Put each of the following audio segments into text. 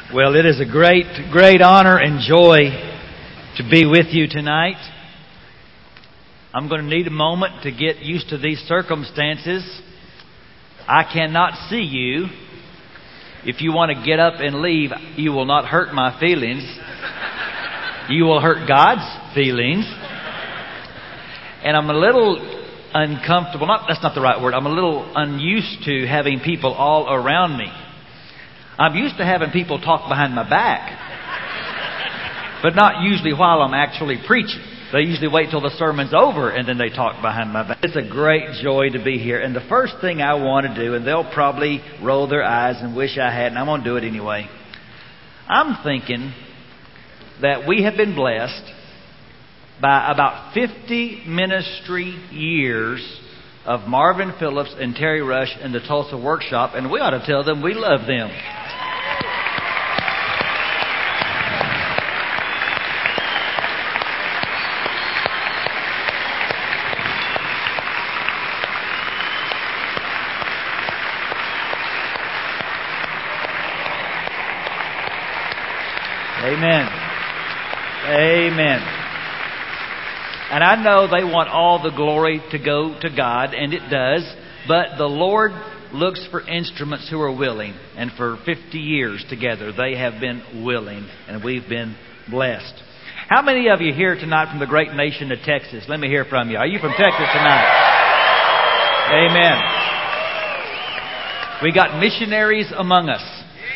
Well, it is a great honor and joy to be with you tonight. I'm going to need a moment to get used to these circumstances. I cannot see you. If you want to get up and leave, you will not hurt my feelings. You will hurt God's feelings. And I'm a little uncomfortable. That's not the right word. I'm a little unused to having people all around me. I'm used to having people talk behind my back, but not usually while I'm actually preaching. They usually wait till the sermon's over and then they talk behind my back. It's a great joy to be here. And the first thing I want to do, and they'll probably roll their eyes and wish I hadn't, I'm going to do it anyway. I'm thinking that we have been blessed by about 50 ministry years of Marvin Phillips and Terry Rush in the Tulsa Workshop, and we ought to tell them we love them. Amen. Amen. And I know they want all the glory to go to God, and it does. But the Lord looks for instruments who are willing. And for 50 years together, they have been willing, and we've been blessed. How many of you here tonight from the great nation of Texas? Let me hear from you. Are you from Texas tonight? Amen. We got missionaries among us.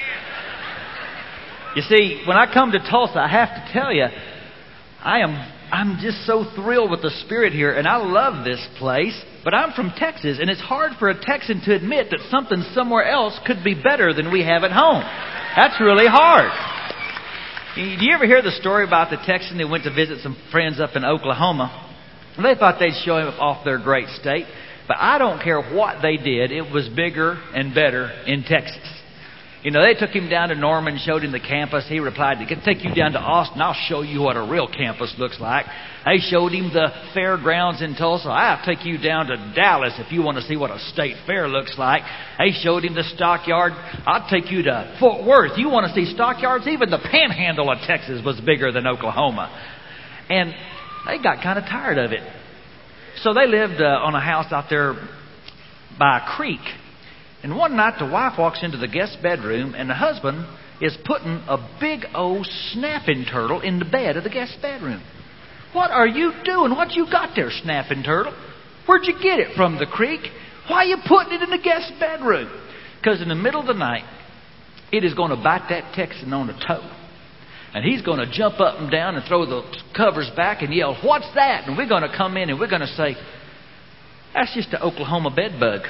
You see, when I come to Tulsa, I have to tell you, I'm just so thrilled with the Spirit here, and I love this place. But I'm from Texas, and it's hard for a Texan to admit that something somewhere else could be better than we have at home. That's really hard. Do you ever hear the story about the Texan that went to visit some friends up in Oklahoma? And they thought they'd show him off their great state. But I don't care what they did. It was bigger and better in Texas. You know, they took him down to Norman, showed him the campus. He replied, "They can take you down to Austin. I'll show you what a real campus looks like." They showed him the fairgrounds in Tulsa. "I'll take you down to Dallas if you want to see what a state fair looks like." They showed him the stockyard. "I'll take you to Fort Worth. You want to see stockyards?" Even the panhandle of Texas was bigger than Oklahoma. And they got kind of tired of it. So they lived on a house out there by a creek. And one night the wife walks into the guest bedroom and the husband is putting a big old snapping turtle in the bed of the guest bedroom. "What are you doing? What you got there, snapping turtle? Where'd you get it from the creek? Why are you putting it in the guest bedroom?" Because in the middle of the night, it is going to bite that Texan on the toe. And he's going to jump up and down and throw the covers back and yell, "What's that?" And we're going to come in and we're going to say, "That's just an Oklahoma bed bug."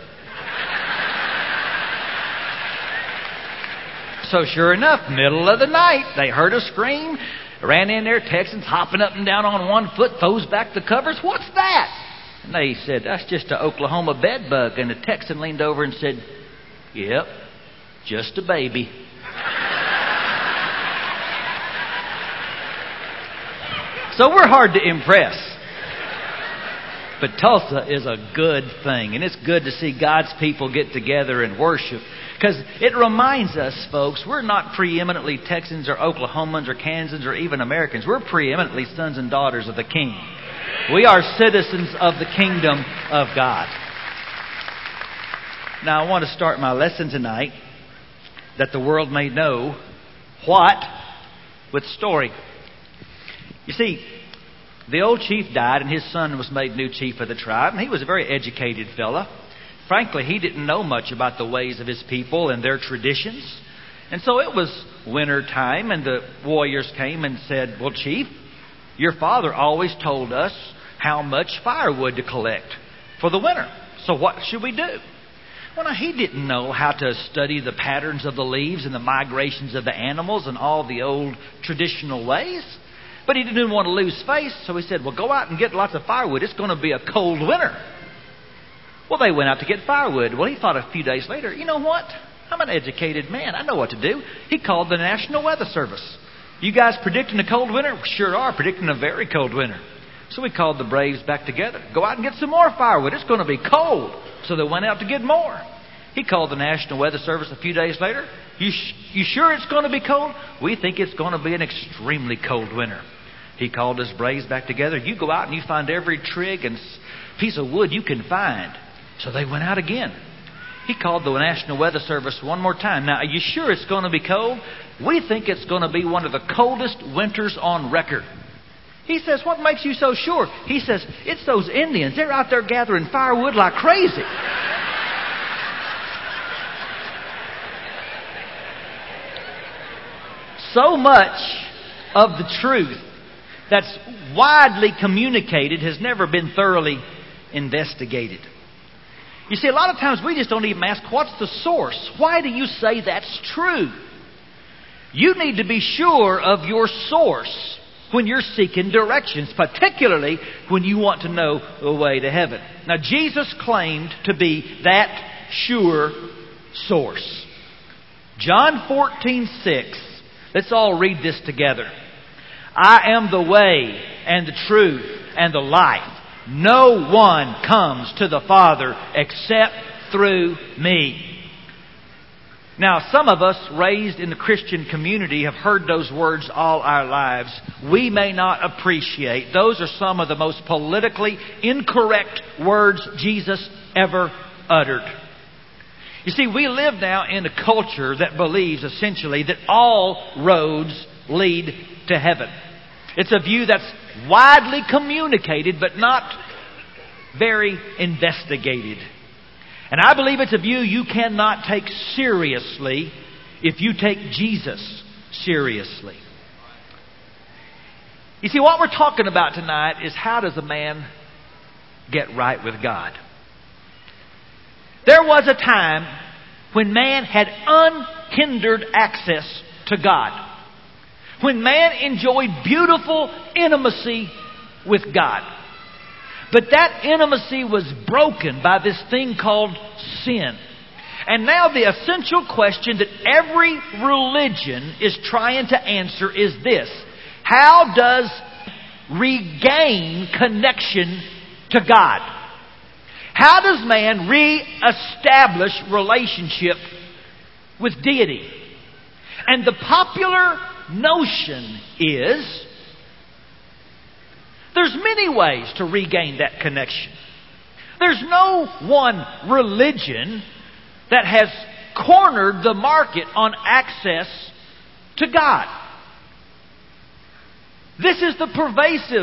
So sure enough, middle of the night, they heard a scream, ran in there, Texans hopping up and down on one foot, throws back the covers. "What's that?" And they said, "That's just an Oklahoma bed bug." And the Texan leaned over and said, "Yep, just a baby." So we're hard to impress. But Tulsa is a good thing. And it's good to see God's people get together and worship. Because it reminds us, folks, we're not preeminently Texans or Oklahomans or Kansans or even Americans. We're preeminently sons and daughters of the King. We are citizens of the kingdom of God. Now, I want to start my lesson tonight that the world may know what with story. You see, the old chief died and his son was made new chief of the tribe. And he was a very educated fella. Frankly, he didn't know much about the ways of his people and their traditions. And so it was winter time and the warriors came and said, "Well, Chief, your father always told us how much firewood to collect for the winter. So what should we do?" Well, now, he didn't know how to study the patterns of the leaves and the migrations of the animals and all the old traditional ways. But he didn't want to lose face, so he said, "Well, go out and get lots of firewood. It's going to be a cold winter." Well, they went out to get firewood. Well, he thought a few days later, "You know what? I'm an educated man. I know what to do." He called the National Weather Service. "You guys predicting a cold winter?" "We sure are, predicting a very cold winter." So he called the Braves back together. "Go out and get some more firewood. It's going to be cold." So they went out to get more. He called the National Weather Service a few days later. You sure it's going to be cold? We think it's going to be an extremely cold winter. He called his braves back together. You go out and you find every twig and piece of wood you can find. So they went out again. He called the National Weather Service one more time. Now, are you sure it's going to be cold? We think it's going to be one of the coldest winters on record. He says, what makes you so sure? He says, it's those Indians. They're out there gathering firewood like crazy. So much of the truth that's widely communicated has never been thoroughly investigated. You see, a lot of times we just don't even ask, what's the source? Why do you say that's true? You need to be sure of your source when you're seeking directions, particularly when you want to know the way to heaven. Now, Jesus claimed to be that sure source. John 14:6. Let's all read this together. I am the way and the truth and the life. No one comes to the Father except through me. Now, some of us raised in the Christian community have heard those words all our lives. We may not appreciate. Those are some of the most politically incorrect words Jesus ever uttered. You see, we live now in a culture that believes essentially that all roads lead to heaven. It's a view that's widely communicated but not very investigated. And I believe it's a view you cannot take seriously if you take Jesus seriously. You see, what we're talking about tonight is how does a man get right with God? There was a time when man had unhindered access to God. When man enjoyed beautiful intimacy with God. But that intimacy was broken by this thing called sin. And now the essential question that every religion is trying to answer is this. How does regain connection to God? How does man re-establish relationship with deity? And the popular notion is there's many ways to regain that connection. There's no one religion that has cornered the market on access to God. This is the pervasive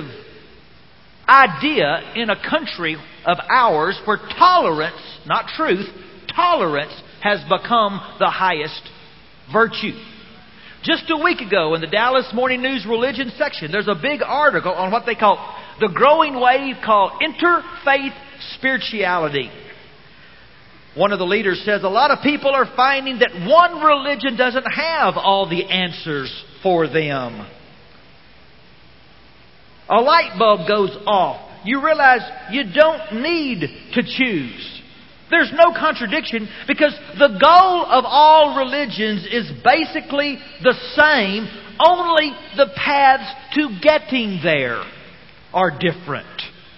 idea in a country of ours where tolerance, not truth, tolerance has become the highest virtue. Just a week ago in the Dallas Morning News religion section, there's a big article on what they call the growing wave called interfaith spirituality. One of the leaders says a lot of people are finding that one religion doesn't have all the answers for them. A light bulb goes off. You realize you don't need to choose. There's no contradiction because the goal of all religions is basically the same, only the paths to getting there are different.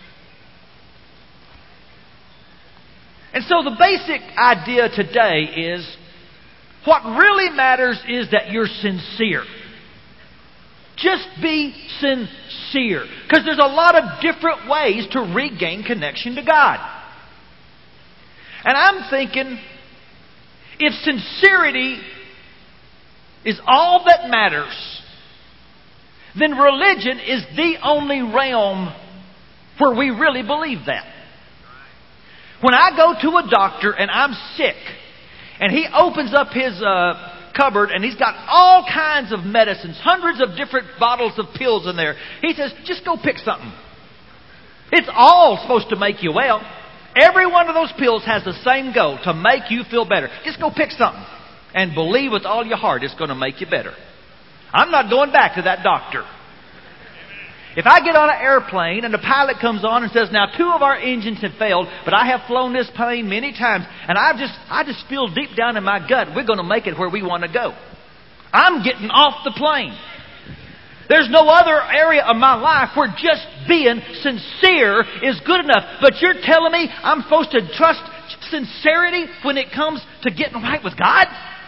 And so the basic idea today is what really matters is that you're sincere. Just be sincere. Because there's a lot of different ways to regain connection to God. And I'm thinking, if sincerity is all that matters, then religion is the only realm where we really believe that. When I go to a doctor and I'm sick, and he opens up his cupboard and he's got all kinds of medicines, hundreds of different bottles of pills in there. He says, just go pick something. It's all supposed to make you well. Every one of those pills has the same goal, to make you feel better. Just go pick something and believe with all your heart it's going to make you better. I'm not going back to that doctor. If I get on an airplane and the pilot comes on and says, now 2 of our engines have failed, but I have flown this plane many times, and I just feel deep down in my gut we're going to make it where we want to go. I'm getting off the plane. There's no other area of my life where just being sincere is good enough. But you're telling me I'm supposed to trust sincerity when it comes to getting right with God?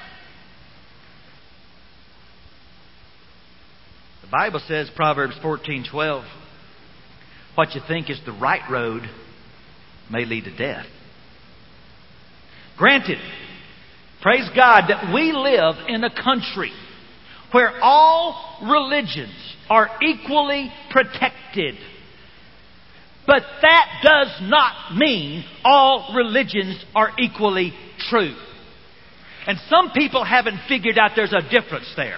The Bible says, Proverbs 14:12, what you think is the right road may lead to death. Granted, praise God that we live in a country where all religions are equally protected. But that does not mean all religions are equally true. And some people haven't figured out there's a difference there.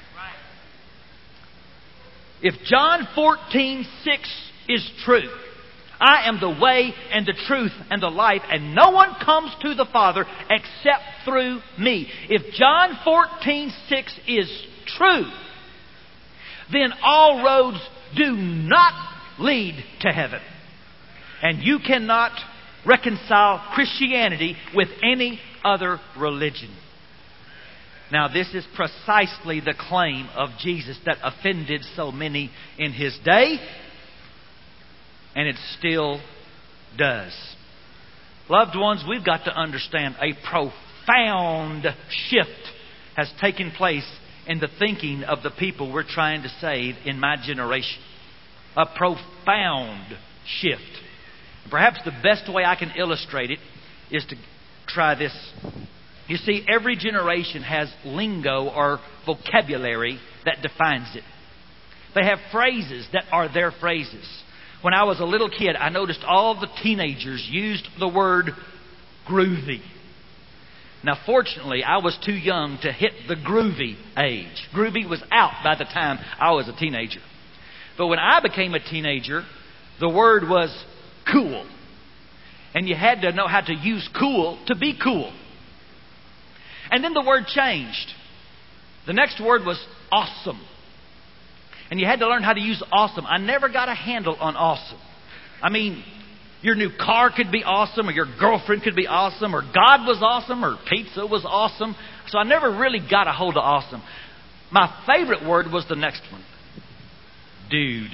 If John 14:6 is true, I am the way and the truth and the life, and no one comes to the Father except through me. If John 14:6 is true, then all roads do not lead to heaven. And you cannot reconcile Christianity with any other religion. Now, this is precisely the claim of Jesus that offended so many in His day, and it still does. Loved ones, we've got to understand a profound shift has taken place in the thinking of the people we're trying to save in my generation. A profound shift. Perhaps the best way I can illustrate it is to try this. You see, every generation has lingo or vocabulary that defines it. They have phrases that are their phrases. When I was a little kid, I noticed all the teenagers used the word groovy. Now, fortunately, I was too young to hit the groovy age. Groovy was out by the time I was a teenager. But when I became a teenager, the word was cool. And you had to know how to use cool to be cool. And then the word changed. The next word was awesome. And you had to learn how to use awesome. I never got a handle on awesome. I mean, your new car could be awesome, or your girlfriend could be awesome, or God was awesome, or pizza was awesome. So I never really got a hold of awesome. My favorite word was the next one. Dude.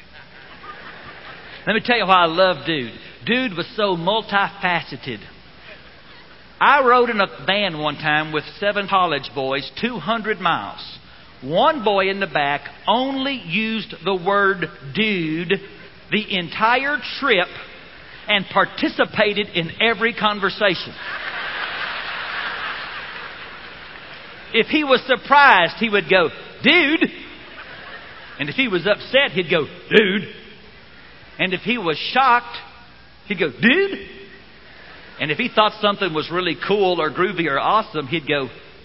Let me tell you why I love dude. Dude was so multifaceted. I rode in a van one time with 7 college boys, 200 miles. One boy in the back only used the word dude the entire trip and participated in every conversation. If he was surprised, he would go, dude. And if he was upset, he'd go, dude. And if he was shocked, he'd go, dude. And if he thought something was really cool or groovy or awesome, he'd go,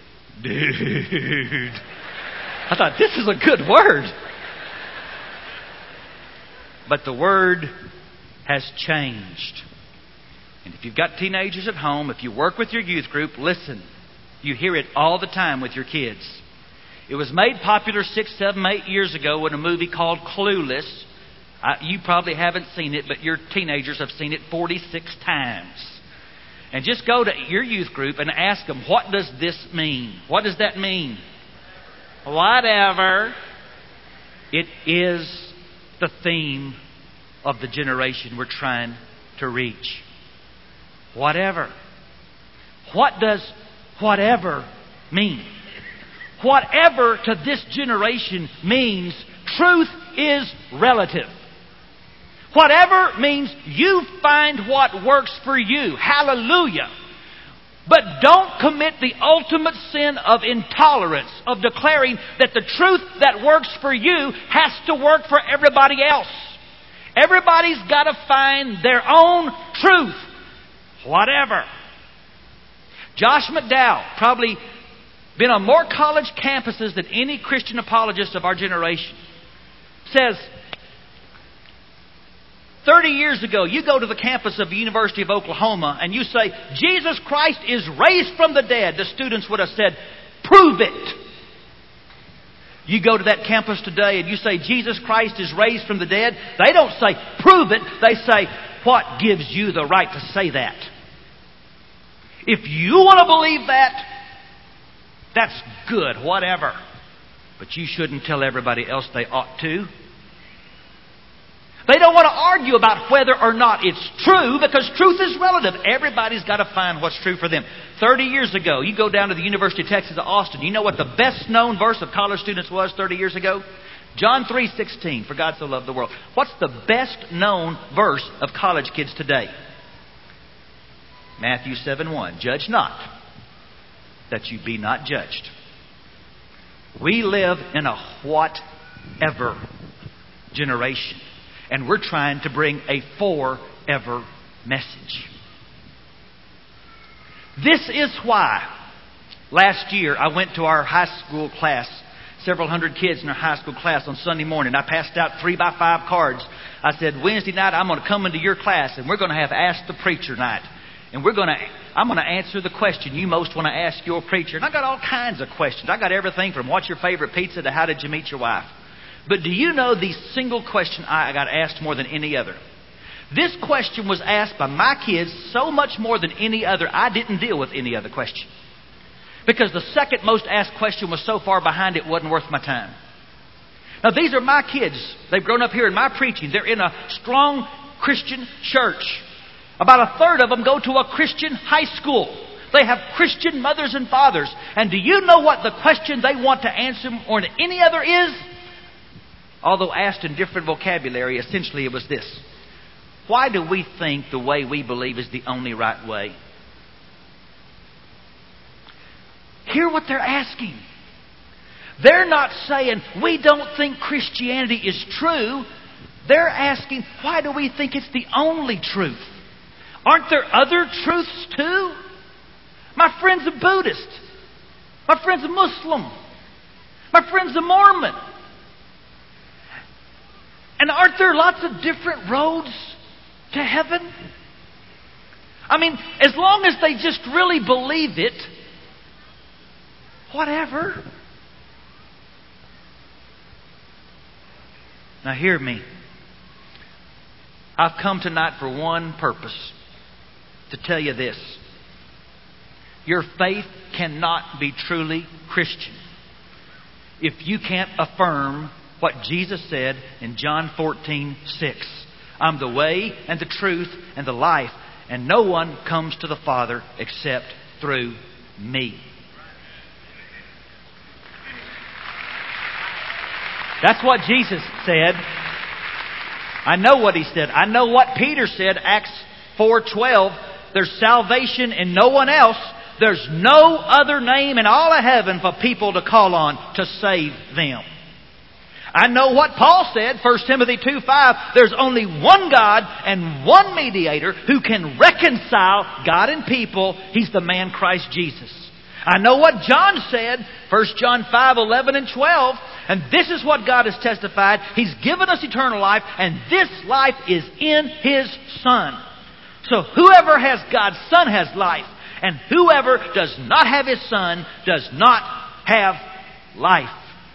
dude. I thought, this is a good word. But the word has changed. And if you've got teenagers at home, if you work with your youth group, listen. You hear it all the time with your kids. It was made popular 6, 7, 8 years ago in a movie called Clueless. You probably haven't seen it, but your teenagers have seen it 46 times. And just go to your youth group and ask them, what does this mean? What does that mean? Whatever. It is the theme of the generation we're trying to reach. Whatever. What does whatever mean? Whatever to this generation means truth is relative. Whatever means you find what works for you. Hallelujah. But don't commit the ultimate sin of intolerance, of declaring that the truth that works for you has to work for everybody else. Everybody's got to find their own truth. Whatever. Josh McDowell, probably been on more college campuses than any Christian apologist of our generation, says, 30 years ago, you go to the campus of the University of Oklahoma and you say, Jesus Christ is raised from the dead. The students would have said, prove it. You go to that campus today and you say, Jesus Christ is raised from the dead. They don't say, prove it. They say, what gives you the right to say that? If you want to believe that, that's good, whatever. But you shouldn't tell everybody else they ought to. They don't want to argue about whether or not it's true, because truth is relative. Everybody's got to find what's true for them. 30 years ago, you go down to the University of Texas at Austin. You know what the best known verse of college students was 30 years ago? John 3:16, for God so loved the world. What's the best known verse of college kids today? Matthew 7:1. Judge not, that you be not judged. We live in a whatever generation. And we're trying to bring a forever message. This is why last year I went to our high school class, several hundred kids in our high school class on Sunday morning. I passed out 3x5 cards. I said, Wednesday night I'm going to come into your class and we're going to have Ask the Preacher night. And I'm going to answer the question you most want to ask your preacher. And I got all kinds of questions. I got everything from what's your favorite pizza to how did you meet your wife. But do you know the single question I got asked more than any other? This question was asked by my kids so much more than any other, I didn't deal with any other question. Because the second most asked question was so far behind it wasn't worth my time. Now these are my kids. They've grown up here in my preaching. They're in a strong Christian church. About a third of them go to a Christian high school. They have Christian mothers and fathers. And do you know what the question they want to answer more than any other is? Although asked in different vocabulary, essentially it was this. Why do we think the way we believe is the only right way? Hear what they're asking. They're not saying, we don't think Christianity is true. They're asking, why do we think it's the only truth? Aren't there other truths too? My friend's a Buddhist. My friend's a Muslim. My friend's a Mormon. And aren't there lots of different roads to heaven? I mean, as long as they just really believe it, whatever. Now hear me. I've come tonight for one purpose. To tell you this. Your faith cannot be truly Christian if you can't affirm what Jesus said in John 14:6. I'm the way and the truth and the life, and no one comes to the Father except through me. That's what Jesus said. I know what He said. I know what Peter said, Acts 4:12. There's salvation in no one else. There's no other name in all of heaven for people to call on to save them. I know what Paul said, 1 Timothy 2:5. There's only one God and one mediator who can reconcile God and people. He's the man Christ Jesus. I know what John said, 1 John 5:11 and 12. And this is what God has testified. He's given us eternal life, and this life is in His Son. So whoever has God's Son has life. And whoever does not have His Son does not have life.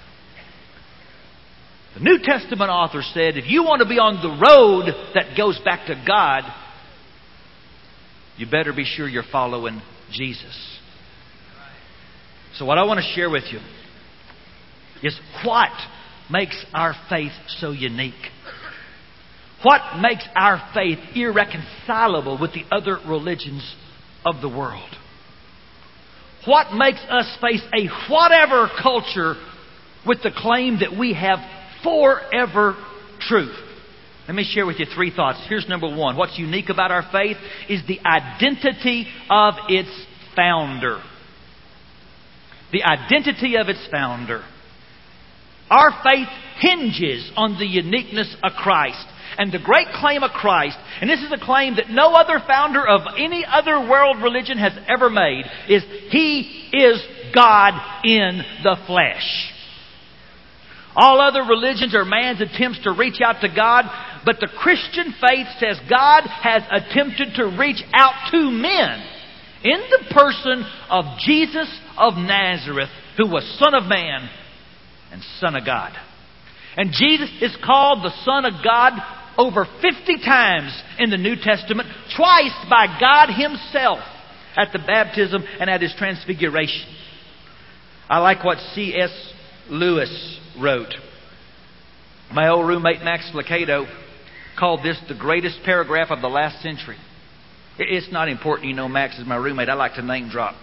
The New Testament author said, if you want to be on the road that goes back to God, you better be sure you're following Jesus. So what I want to share with you is what makes our faith so unique. What makes our faith irreconcilable with the other religions of the world? What makes us face a whatever culture with the claim that we have forever truth? Let me share with you three thoughts. Here's number one. What's unique about our faith is the identity of its founder. The identity of its founder. Our faith hinges on the uniqueness of Christ. And the great claim of Christ, and this is a claim that no other founder of any other world religion has ever made, is He is God in the flesh. All other religions are man's attempts to reach out to God, but the Christian faith says God has attempted to reach out to men in the person of Jesus of Nazareth, who was Son of Man and Son of God. And Jesus is called the Son of God over 50 times in the New Testament, twice by God Himself at the baptism and at His transfiguration. I like what C.S. Lewis wrote. My old roommate Max Lucado called this the greatest paragraph of the last century. It's not important you know Max is my roommate. I like to name drop.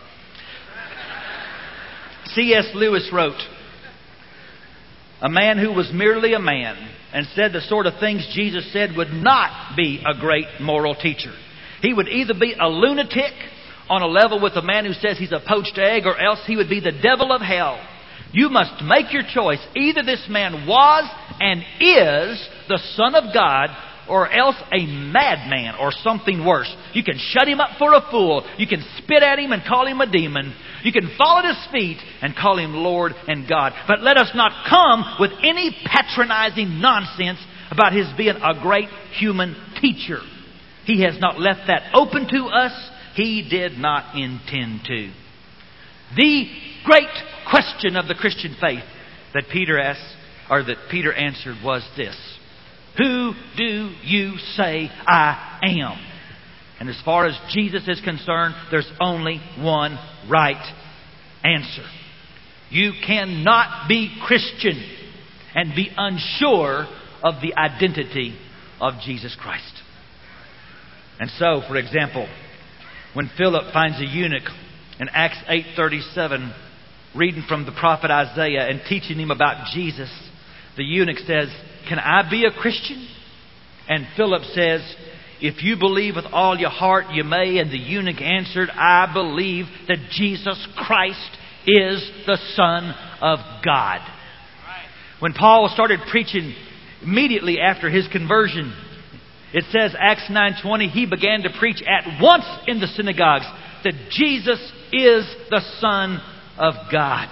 C.S. Lewis wrote, "A man who was merely a man and said the sort of things Jesus said would not be a great moral teacher. He would either be a lunatic on a level with a man who says he's a poached egg, or else he would be the devil of hell. You must make your choice. Either this man was and is the Son of God, or else a madman or something worse. You can shut him up for a fool. You can spit at him and call him a demon. You can fall at his feet and call him Lord and God. But let us not come with any patronizing nonsense about his being a great human teacher. He has not left that open to us. He did not intend to." The great question of the Christian faith that Peter asked, or that Peter answered, was this: who do you say I am? And as far as Jesus is concerned, there's only one right answer. You cannot be Christian and be unsure of the identity of Jesus Christ. And so, for example, when Philip finds a eunuch in Acts 8:37, reading from the prophet Isaiah and teaching him about Jesus, the eunuch says, "Can I be a Christian?" And Philip says, "If you believe with all your heart, you may." And the eunuch answered, "I believe that Jesus Christ is the Son of God." When Paul started preaching immediately after his conversion, it says, Acts 9:20, he began to preach at once in the synagogues that Jesus is the Son of God.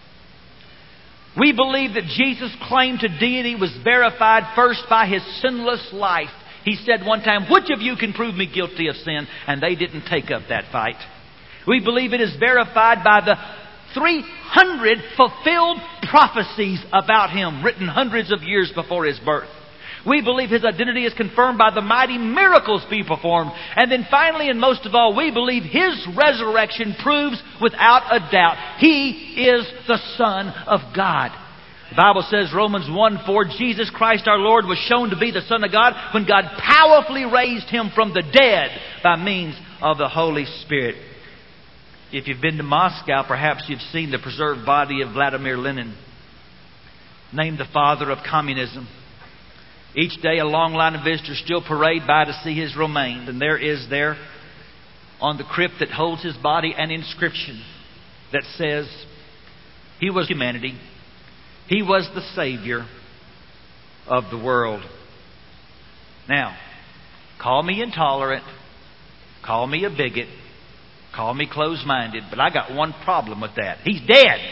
We believe that Jesus' claim to deity was verified first by His sinless life. He said one time, "Which of you can prove me guilty of sin?" And they didn't take up that fight. We believe it is verified by the 300 fulfilled prophecies about Him, written hundreds of years before His birth. We believe His identity is confirmed by the mighty miracles He performed. And then finally, and most of all, we believe His resurrection proves without a doubt He is the Son of God. The Bible says, Romans 1:4, Jesus Christ our Lord was shown to be the Son of God when God powerfully raised Him from the dead by means of the Holy Spirit. If you've been to Moscow, perhaps you've seen the preserved body of Vladimir Lenin, named the father of communism. Each day a long line of visitors still parade by to see his remains. And there is there on the crypt that holds his body an inscription that says, "He was humanity. He was the Savior of the world." Now, call me intolerant, call me a bigot, call me closed-minded, but I got one problem with that. He's dead.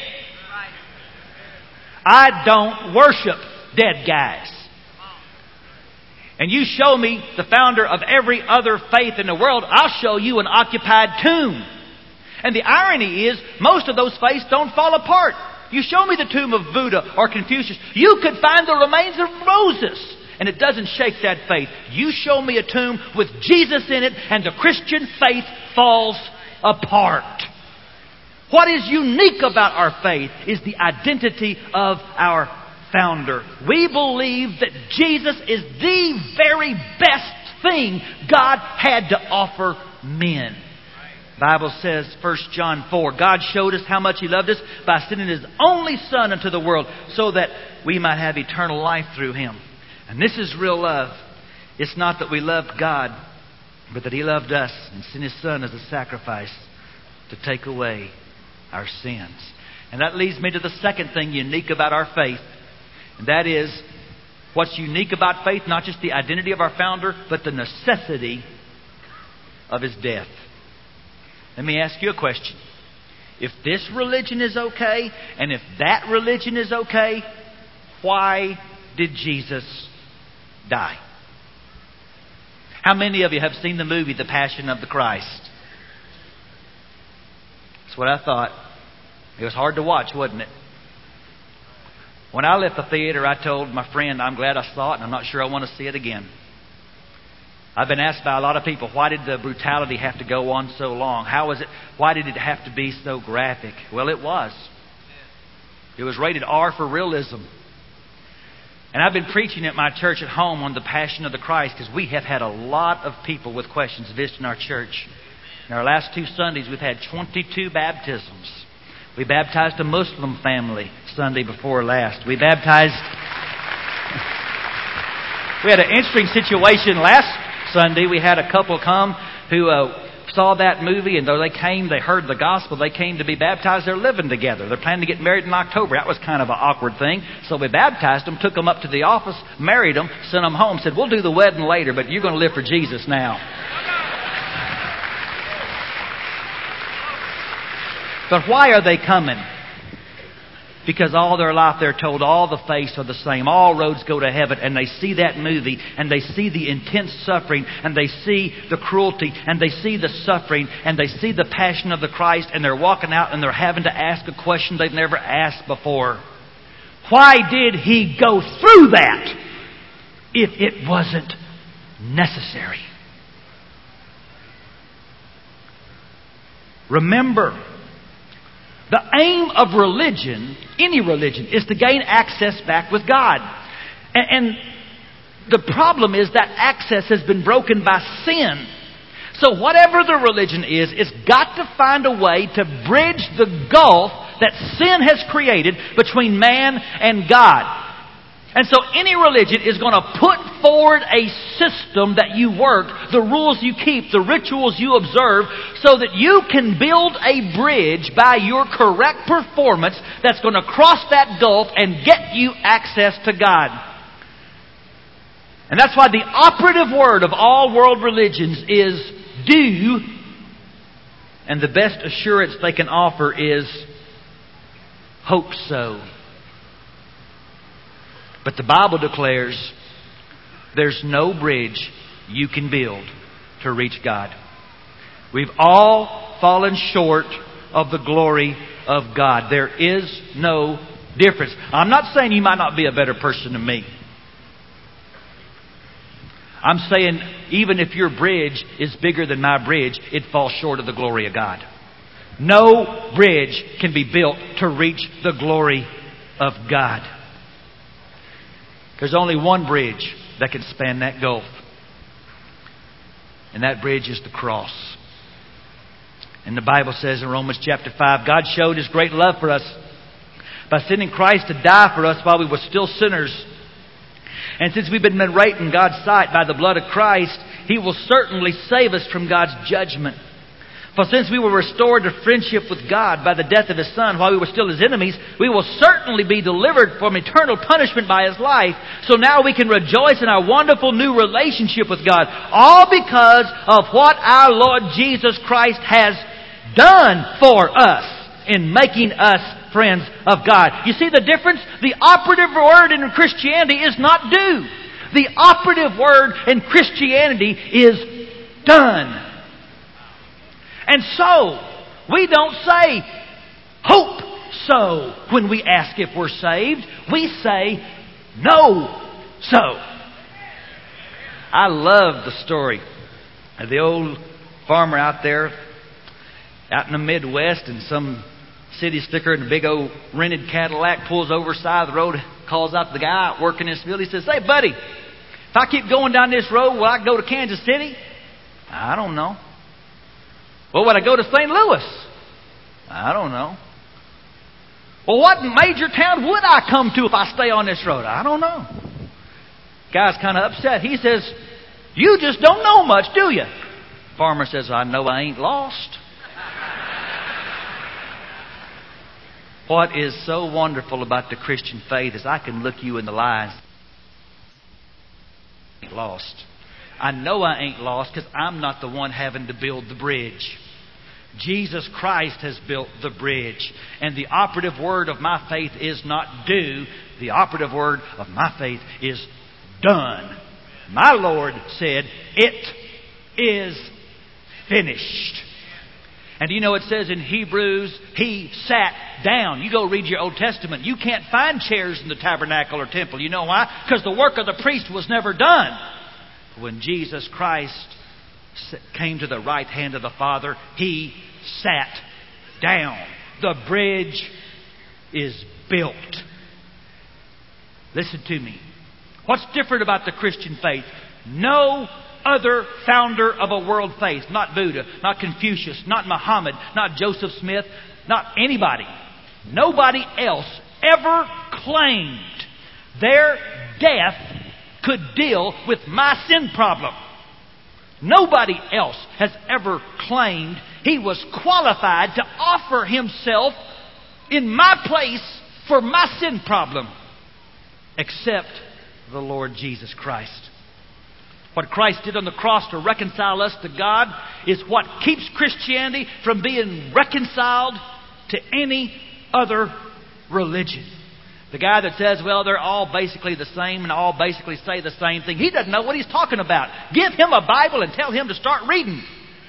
I don't worship dead guys. And you show me the founder of every other faith in the world, I'll show you an occupied tomb. And the irony is, most of those faiths don't fall apart. You show me the tomb of Buddha or Confucius, you could find the remains of Moses, and it doesn't shake that faith. You show me a tomb with Jesus in it, and the Christian faith falls apart. What is unique about our faith is the identity of our founder. We believe that Jesus is the very best thing God had to offer men. The Bible says, 1 John 4, God showed us how much He loved us by sending His only Son into the world so that we might have eternal life through Him. And this is real love. It's not that we loved God, but that He loved us and sent His Son as a sacrifice to take away our sins. And that leads me to the second thing unique about our faith. And that is, what's unique about faith, not just the identity of our founder, but the necessity of His death. Let me ask you a question. If this religion is okay, and if that religion is okay, why did Jesus die? How many of you have seen the movie The Passion of the Christ? That's what I thought. It was hard to watch, wasn't it? When I left the theater, I told my friend, I'm glad I saw it and I'm not sure I want to see it again. I've been asked by a lot of people, why did the brutality have to go on so long? Why did it have to be so graphic? Well, it was. It was rated R for realism. And I've been preaching at my church at home on the Passion of the Christ because we have had a lot of people with questions visiting our church. In our last 2 Sundays, we've had 22 baptisms. We baptized a Muslim family Sunday before last. We had an interesting situation last Sunday. We had a couple come who saw that movie, and though they heard the gospel, they came to be baptized. They're living together. They're planning to get married in October. That was kind of an awkward thing. So we baptized them, took them up to the office, married them, sent them home, said, we'll do the wedding later, but you're going to live for Jesus now. But why are they coming? Because all their life they're told all the faiths are the same. All roads go to heaven. And they see that movie and they see the intense suffering and they see the cruelty and they see the suffering and they see the passion of the Christ, and they're walking out and they're having to ask a question they've never asked before. Why did He go through that if it wasn't necessary? Remember, the aim of religion, any religion, is to gain access back with God. And the problem is that access has been broken by sin. So whatever the religion is, it's got to find a way to bridge the gulf that sin has created between man and God. And so any religion is going to put forward a system that you work, the rules you keep, the rituals you observe, so that you can build a bridge by your correct performance that's going to cross that gulf and get you access to God. And that's why the operative word of all world religions is do, and the best assurance they can offer is hope so. But the Bible declares there's no bridge you can build to reach God. We've all fallen short of the glory of God. There is no difference. I'm not saying you might not be a better person than me. I'm saying even if your bridge is bigger than my bridge, it falls short of the glory of God. No bridge can be built to reach the glory of God. There's only one bridge that can span that gulf. And that bridge is the cross. And the Bible says in Romans chapter 5, God showed His great love for us by sending Christ to die for us while we were still sinners. And since we've been made right in God's sight by the blood of Christ, He will certainly save us from God's judgment. For since we were restored to friendship with God by the death of His Son while we were still His enemies, we will certainly be delivered from eternal punishment by His life. So now we can rejoice in our wonderful new relationship with God. All because of what our Lord Jesus Christ has done for us in making us friends of God. You see the difference? The operative word in Christianity is not do. The operative word in Christianity is done. And so, we don't say, hope so, when we ask if we're saved. We say, know so. I love the story of the old farmer out there, out in the Midwest, and some city slicker in a big old rented Cadillac pulls over side of the road, calls out to the guy out working this field. He says, hey buddy, if I keep going down this road, will I go to Kansas City? I don't know. Well, would I go to St. Louis? I don't know. Well, what major town would I come to if I stay on this road? I don't know. Guy's kind of upset. He says, you just don't know much, do you? Farmer says, I know I ain't lost. What is so wonderful about the Christian faith is I can look you in the eyes. I ain't lost. I know I ain't lost because I'm not the one having to build the bridge. Jesus Christ has built the bridge. And the operative word of my faith is not do. The operative word of my faith is done. My Lord said, it is finished. And you know it says in Hebrews, He sat down. You go read your Old Testament. You can't find chairs in the tabernacle or temple. You know why? Because the work of the priest was never done. When Jesus Christ came to the right hand of the Father, He sat down. The bridge is built. Listen to me. What's different about the Christian faith? No other founder of a world faith, not Buddha, not Confucius, not Muhammad, not Joseph Smith, not anybody. Nobody else ever claimed their death could deal with my sin problem. Nobody else has ever claimed he was qualified to offer himself in my place for my sin problem, except the Lord Jesus Christ. What Christ did on the cross to reconcile us to God is what keeps Christianity from being reconciled to any other religion. The guy that says, well, they're all basically the same and all basically say the same thing, he doesn't know what he's talking about. Give him a Bible and tell him to start reading.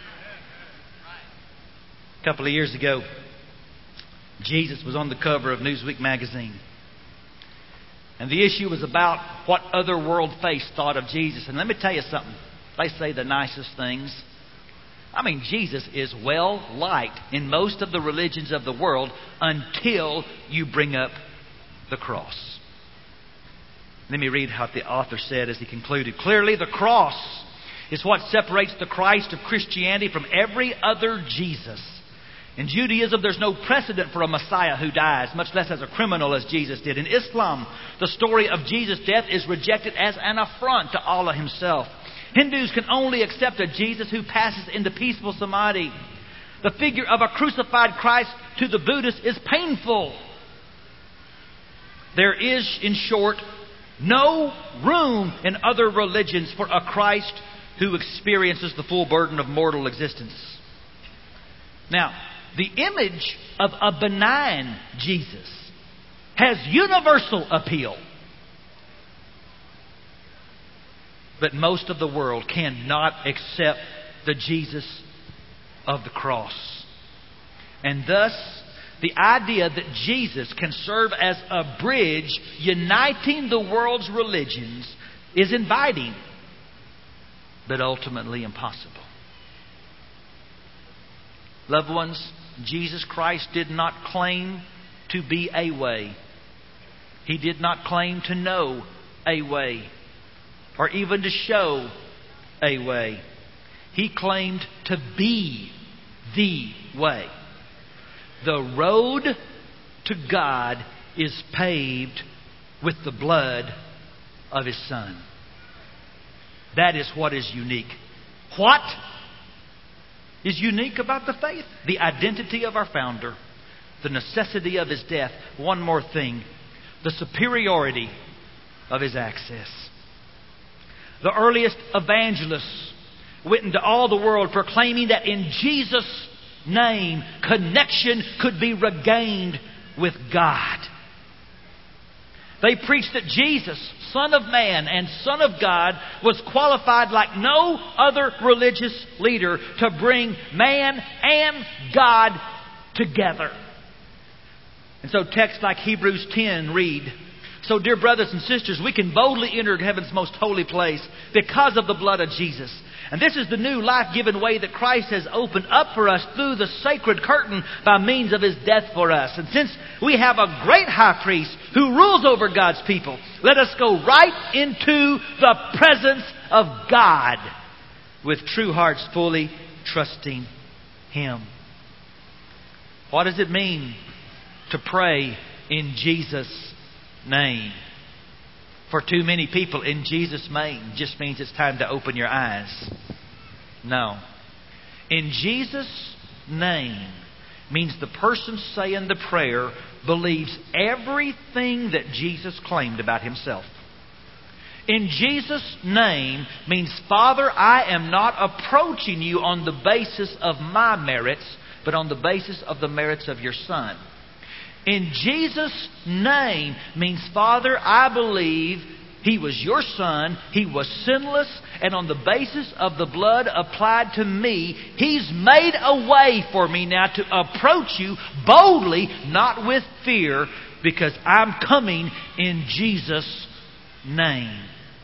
A couple of years ago, Jesus was on the cover of Newsweek magazine. And the issue was about what other world faiths thought of Jesus. And let me tell you something. They say the nicest things. I mean, Jesus is well liked in most of the religions of the world until you bring up the cross. Let me read what the author said as he concluded. Clearly, the cross is what separates the Christ of Christianity from every other Jesus. In Judaism, there's no precedent for a Messiah who dies, much less as a criminal as Jesus did. In Islam, the story of Jesus' death is rejected as an affront to Allah Himself. Hindus can only accept a Jesus who passes into peaceful samadhi. The figure of a crucified Christ to the Buddhist is painful. There is, in short, no room in other religions for a Christ who experiences the full burden of mortal existence. Now, the image of a benign Jesus has universal appeal. But most of the world cannot accept the Jesus of the cross. And thus, the idea that Jesus can serve as a bridge uniting the world's religions is inviting, but ultimately impossible. Loved ones, Jesus Christ did not claim to be a way. He did not claim to know a way, or even to show a way. He claimed to be the way. The road to God is paved with the blood of His Son. That is what is unique. What is unique about the faith? The identity of our founder, the necessity of His death. One more thing, the superiority of His access. The earliest evangelists went into all the world proclaiming that in Jesus' name, connection could be regained with God. They preached that Jesus, Son of Man and Son of God, was qualified like no other religious leader to bring man and God together. And so texts like Hebrews 10 read, so dear brothers and sisters, we can boldly enter heaven's most holy place because of the blood of Jesus. And this is the new life-giving way that Christ has opened up for us through the sacred curtain by means of His death for us. And since we have a great high priest who rules over God's people, let us go right into the presence of God with true hearts fully trusting Him. What does it mean to pray in Jesus' name? For too many people, in Jesus' name just means it's time to open your eyes. No. In Jesus' name means the person saying the prayer believes everything that Jesus claimed about Himself. In Jesus' name means, Father, I am not approaching you on the basis of my merits, but on the basis of the merits of your Son. In Jesus' name means, Father, I believe He was your Son, He was sinless, and on the basis of the blood applied to me, He's made a way for me now to approach you boldly, not with fear, because I'm coming in Jesus' name.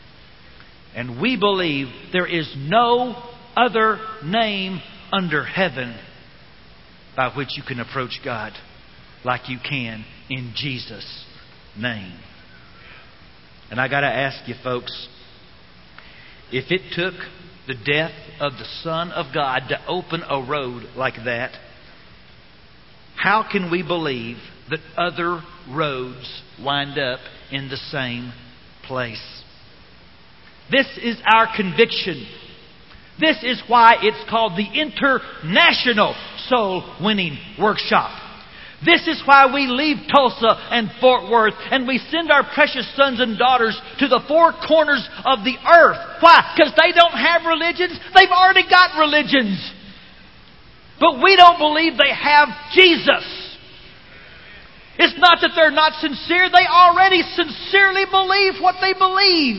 And we believe there is no other name under heaven by which you can approach God like you can in Jesus' name. And I got to ask you folks, if it took the death of the Son of God to open a road like that, how can we believe that other roads wind up in the same place? This is our conviction. This is why it's called the International Soul Winning Workshop. This is why we leave Tulsa and Fort Worth and we send our precious sons and daughters to the four corners of the earth. Why? Because they don't have religions. They've already got religions. But we don't believe they have Jesus. It's not that they're not sincere. They already sincerely believe what they believe.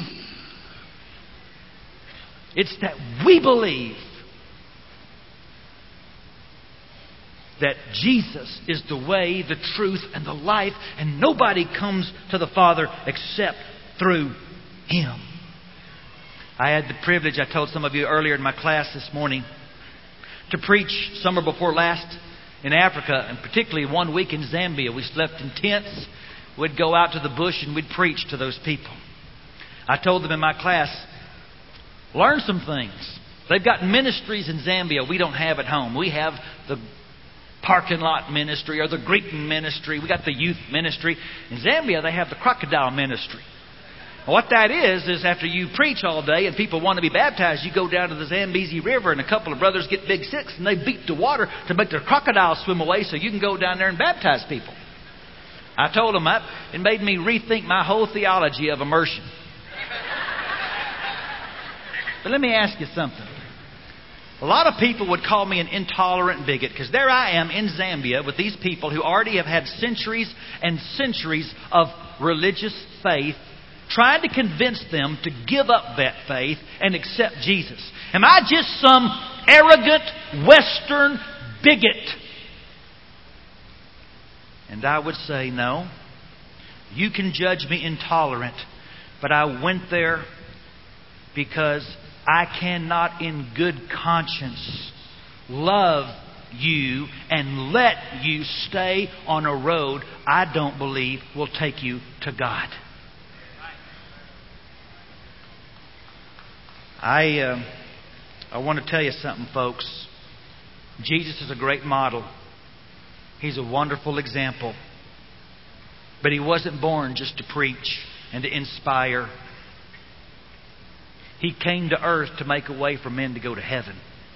It's that we believe that Jesus is the way, the truth, and the life, and nobody comes to the Father except through Him. I had the privilege, I told some of you earlier in my class this morning, to preach summer before last in Africa, and particularly one week in Zambia. We slept in tents. We'd go out to the bush and we'd preach to those people. I told them in my class, learn some things. They've got ministries in Zambia we don't have at home. We have the parking lot ministry or the Greeting ministry. We got the youth ministry. In Zambia, they have the crocodile ministry. What that is after you preach all day and people want to be baptized, you go down to the Zambezi River and a couple of brothers get big sticks and they beat the water to make the crocodiles swim away so you can go down there and baptize people. I told them that. It made me rethink my whole theology of immersion. But let me ask you something. A lot of people would call me an intolerant bigot because there I am in Zambia with these people who already have had centuries and centuries of religious faith, trying to convince them to give up that faith and accept Jesus. Am I just some arrogant Western bigot? And I would say, no. You can judge me intolerant, but I went there because I cannot in good conscience love you and let you stay on a road I don't believe will take you to God. I want to tell you something, folks. Jesus is a great model. He's a wonderful example. But He wasn't born just to preach and to inspire. He came to earth to make a way for men to go to heaven.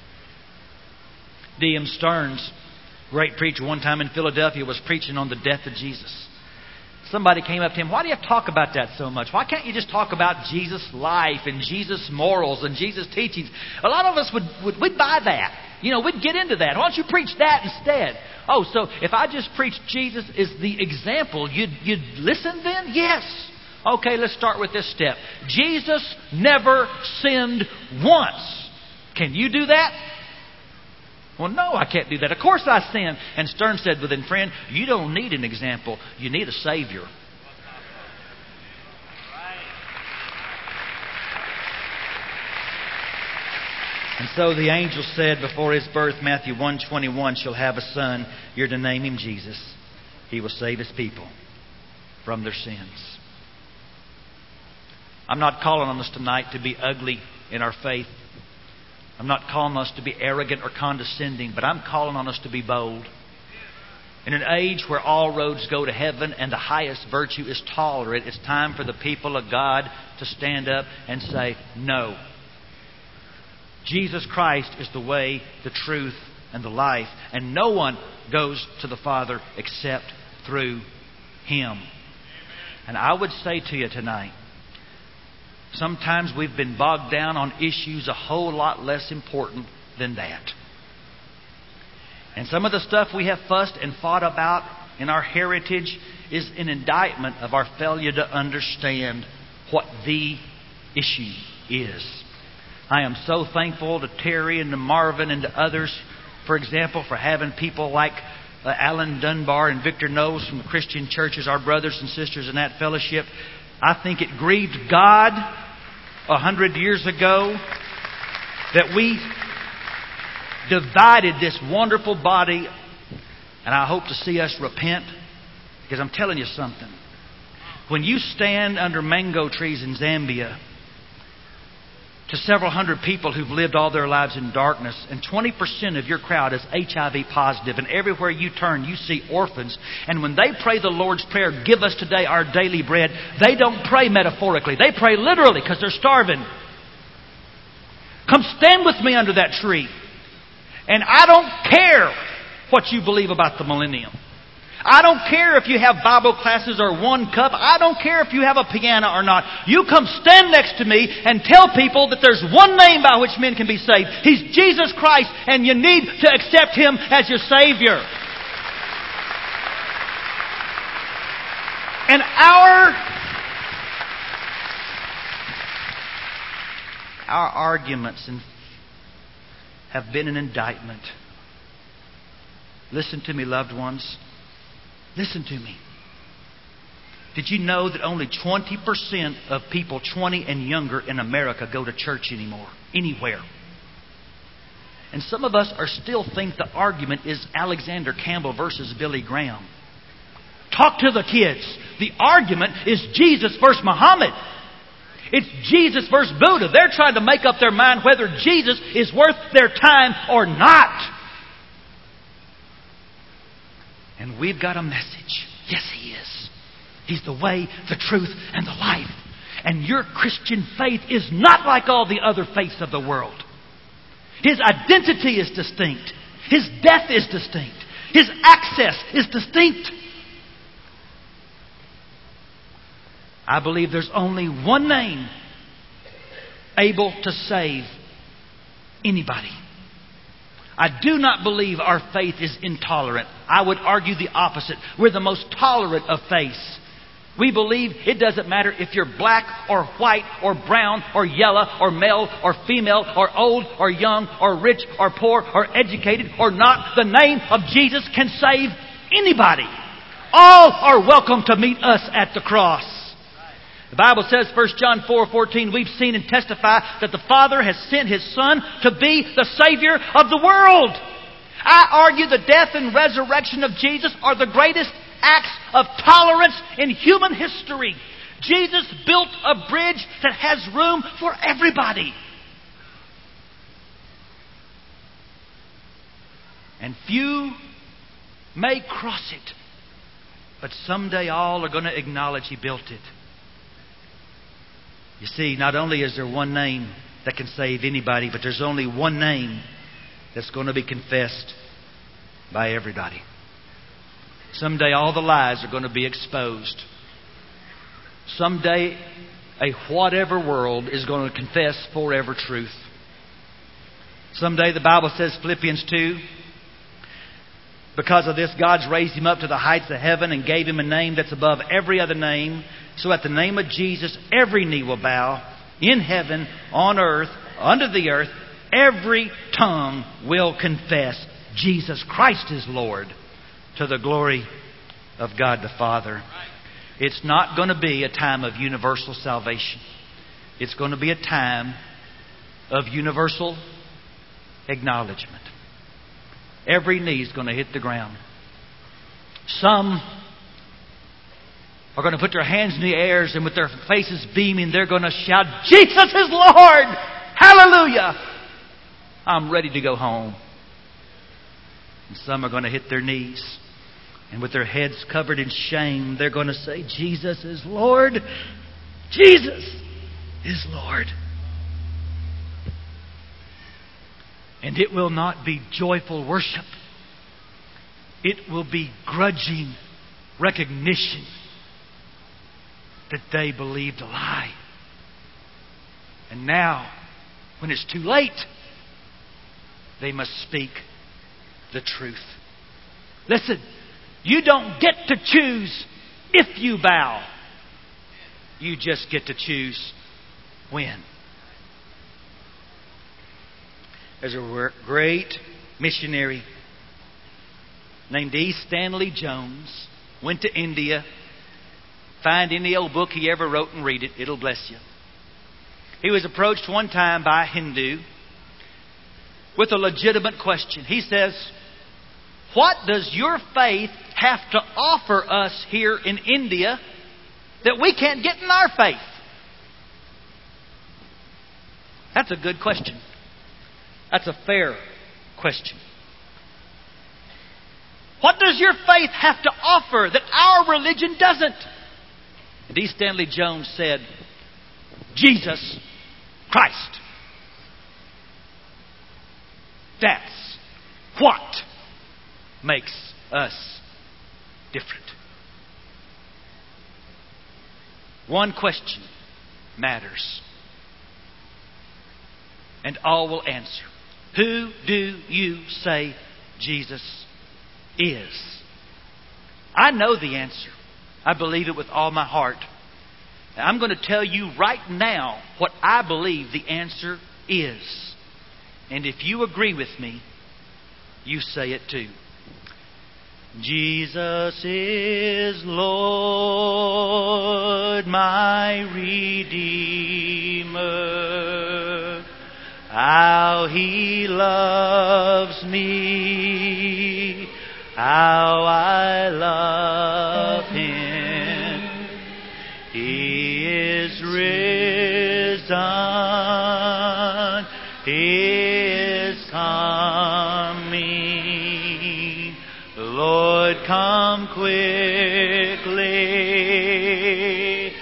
D.M. Stearns, great preacher, one time in Philadelphia, was preaching on the death of Jesus. Somebody came up to him, why do you talk about that so much? Why can't you just talk about Jesus' life and Jesus' morals and Jesus' teachings? A lot of us we'd buy that. We'd get into that. Why don't you preach that instead? Oh, so if I just preach Jesus is the example, you'd listen then? Yes. Okay, let's start with this step. Jesus never sinned once. Can you do that? Well, no, I can't do that. Of course I sin. And Stern said, well then, friend, you don't need an example. You need a Savior. And so the angel said before His birth, Matthew 1:21, shall have a son. You're to name Him Jesus. He will save His people from their sins. I'm not calling on us tonight to be ugly in our faith. I'm not calling us to be arrogant or condescending, but I'm calling on us to be bold. In an age where all roads go to heaven and the highest virtue is tolerant, it's time for the people of God to stand up and say, no. Jesus Christ is the way, the truth, and the life. And no one goes to the Father except through Him. And I would say to you tonight, sometimes we've been bogged down on issues a whole lot less important than that. And some of the stuff we have fussed and fought about in our heritage is an indictment of our failure to understand what the issue is. I am so thankful to Terry and to Marvin and to others, for example, for having people like Alan Dunbar and Victor Knowles from the Christian churches, our brothers and sisters in that fellowship. I think it grieved God 100 years ago that we divided this wonderful body, and I hope to see us repent, because I'm telling you something. When you stand under mango trees in Zambia to several hundred people who've lived all their lives in darkness, and 20% of your crowd is HIV positive, and everywhere you turn you see orphans, and when they pray the Lord's Prayer, give us today our daily bread, they don't pray metaphorically. They pray literally because they're starving. Come stand with me under that tree. And I don't care what you believe about the millennium. I don't care if you have Bible classes or one cup. I don't care if you have a piano or not. You come stand next to me and tell people that there's one name by which men can be saved. He's Jesus Christ, and you need to accept Him as your Savior. And our arguments have been an indictment. Listen to me, loved ones. Listen to me. Did you know that only 20% of people 20 and younger in America go to church anymore? Anywhere. And some of us are still think the argument is Alexander Campbell versus Billy Graham. Talk to the kids. The argument is Jesus versus Muhammad. It's Jesus versus Buddha. They're trying to make up their mind whether Jesus is worth their time or not. And we've got a message. Yes, He is. He's the way, the truth, and the life. And your Christian faith is not like all the other faiths of the world. His identity is distinct. His death is distinct. His access is distinct. I believe there's only one name able to save anybody. I do not believe our faith is intolerant. I would argue the opposite. We're the most tolerant of faiths. We believe it doesn't matter if you're black or white or brown or yellow or male or female or old or young or rich or poor or educated or not. The name of Jesus can save anybody. All are welcome to meet us at the cross. The Bible says, 1 John 4:14, we've seen and testify that the Father has sent His Son to be the Savior of the world. I argue the death and resurrection of Jesus are the greatest acts of tolerance in human history. Jesus built a bridge that has room for everybody. And few may cross it, but someday all are going to acknowledge He built it. You see, not only is there one name that can save anybody, but there's only one name that's going to be confessed by everybody. Someday all the lies are going to be exposed. Someday a whatever world is going to confess forever truth. Someday the Bible says, Philippians 2, because of this, God's raised Him up to the heights of heaven and gave Him a name that's above every other name. So at the name of Jesus, every knee will bow, in heaven, on earth, under the earth. Every tongue will confess Jesus Christ is Lord, to the glory of God the Father. It's not going to be a time of universal salvation. It's going to be a time of universal acknowledgement. Every knee is going to hit the ground. Some are going to put their hands in the air, and with their faces beaming, they're going to shout, Jesus is Lord! Hallelujah! I'm ready to go home. And some are going to hit their knees, and with their heads covered in shame, they're going to say, Jesus is Lord! Jesus is Lord! And it will not be joyful worship. It will be grudging recognition that they believed a lie. And now, when it's too late, they must speak the truth. Listen, you don't get to choose if you bow. You just get to choose when. There's a great missionary named E. Stanley Jones. Went to India. Find any old book he ever wrote and read it. It'll bless you. He was approached one time by a Hindu with a legitimate question. He says, what does your faith have to offer us here in India that we can't get in our faith? That's a good question. That's a fair question. What does your faith have to offer that our religion doesn't? D. Stanley Jones said, Jesus Christ. That's what makes us different. One question matters, and all will answer. Who do you say Jesus is? I know the answer. I believe it with all my heart. And I'm going to tell you right now what I believe the answer is. And if you agree with me, you say it too. Jesus is Lord, my Redeemer. How He loves me, how I love Him. He is risen, He is coming. Lord, come quickly.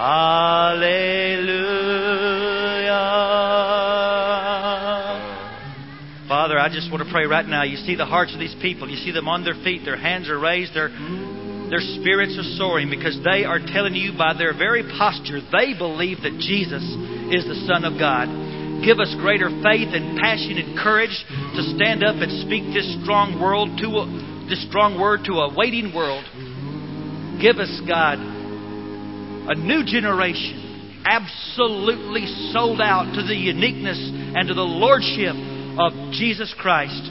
Hallelujah. Father, I just want to pray right now. You see the hearts of these people. You see them on their feet. Their hands are raised. Their spirits are soaring because they are telling you by their very posture they believe that Jesus is the Son of God. Give us greater faith and passion and courage to stand up and speak this strong word to a waiting world. Give us, God, a new generation absolutely sold out to the uniqueness and to the lordship of Jesus Christ,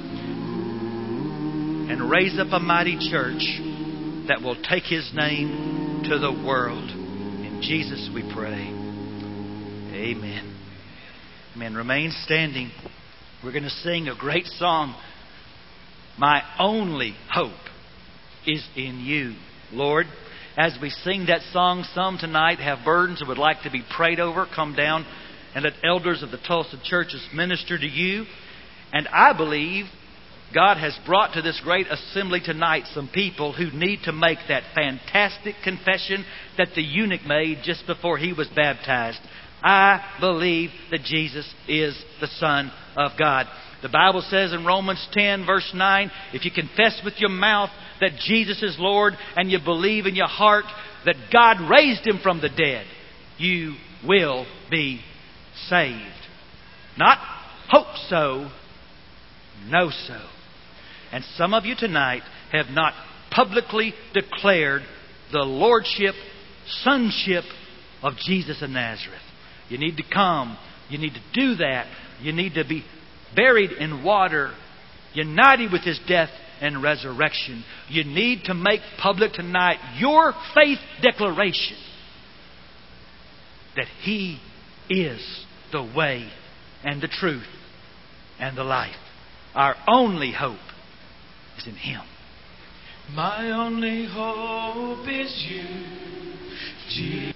and raise up a mighty church that will take His name to the world. In Jesus we pray. Amen. Amen. Remain standing. We're going to sing a great song. My only hope is in You, Lord. As we sing that song, some tonight have burdens that would like to be prayed over. Come down and let elders of the Tulsa churches minister to you. And I believe God has brought to this great assembly tonight some people who need to make that fantastic confession that the eunuch made just before he was baptized. I believe that Jesus is the Son of God. The Bible says in Romans 10 verse 9, if you confess with your mouth that Jesus is Lord and you believe in your heart that God raised Him from the dead, you will be saved. Not hope so, know so. And some of you tonight have not publicly declared the lordship, sonship of Jesus of Nazareth. You need to come. You need to do that. You need to be buried in water, united with His death and resurrection. You need to make public tonight your faith declaration that He is the way and the truth and the life. Our only hope is in Him. My only hope is You, Jesus.